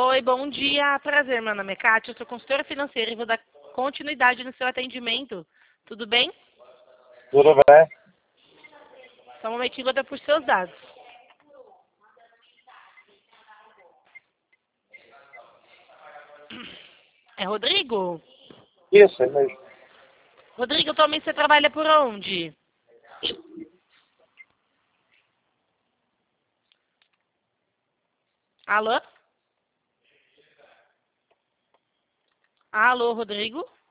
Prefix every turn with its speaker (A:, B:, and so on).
A: Oi, bom dia. Prazer, meu nome é Kátia, eu sou consultora financeira e vou dar continuidade no seu atendimento. Tudo bem?
B: Tudo bem?
A: Só um momentinho, vou dar por seus dados. É Rodrigo?
B: Isso, é mesmo.
A: Rodrigo, atualmente você trabalha por onde? Alô? Alô, Rodrigo?